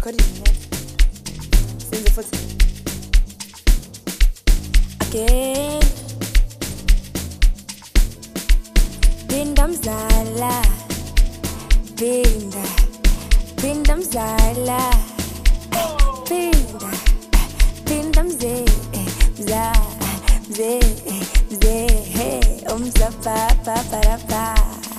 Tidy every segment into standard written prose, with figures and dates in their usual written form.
recording. Since the first again. Binda mzala, binda mzala, binda mze, umza pa.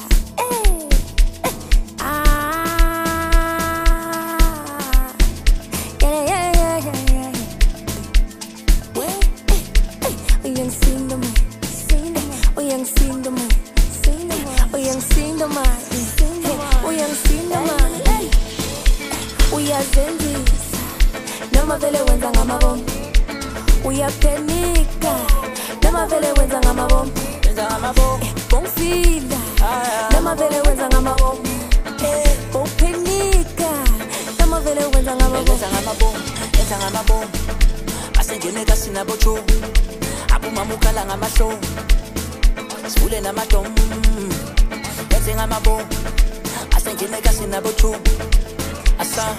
Uyazenzisa noma vele wenza ngamabomu, uyapenika noma vele wenza ngamabomu, bongfila noma vele wenza ngamabomu, bongpenika noma vele wenza ngamabomu, asengeneka sinabocho abumamukala ngamashow sivule namadom yenze ngamabomu asengeneka sinabocho asa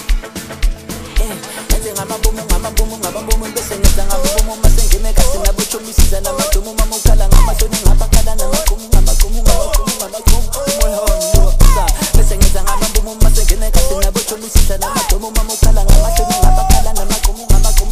yenze ngamabomu bese ngenza ngamabomu masengeneka sinabocho misiza namadomu mamukala ngamashoni ngabakala namagumu moyo asa bese ngenza ngamabomu masengeneka sinabocho misiza namadomu mamukala ngamashoni ngabakala namagumu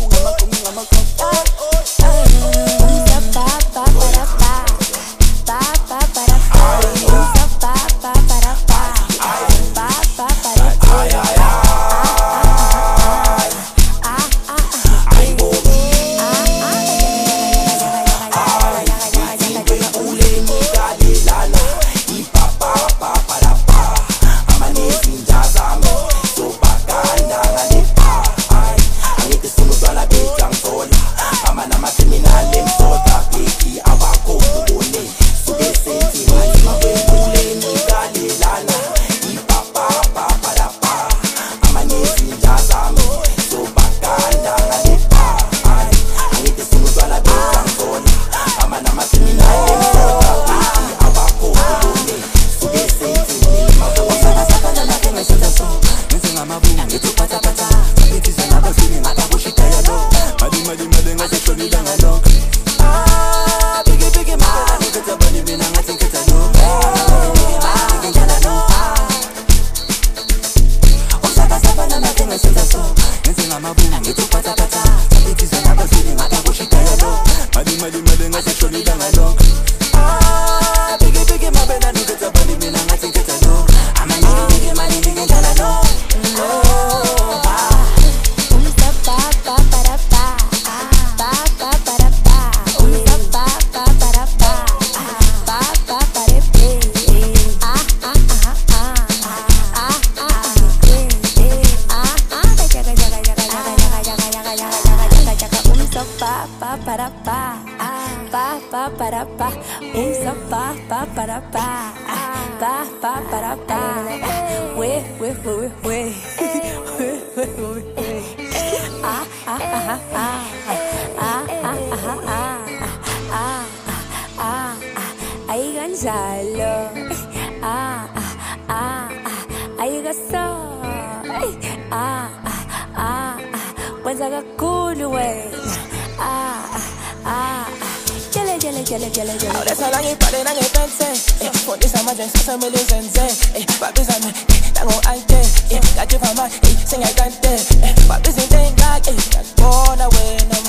Ahora sala ngi pare na ngi pense Poni sama jen sa mele zenze Papi zame tango aite Gaji fama sing I kante Papi zin tenga Bona we no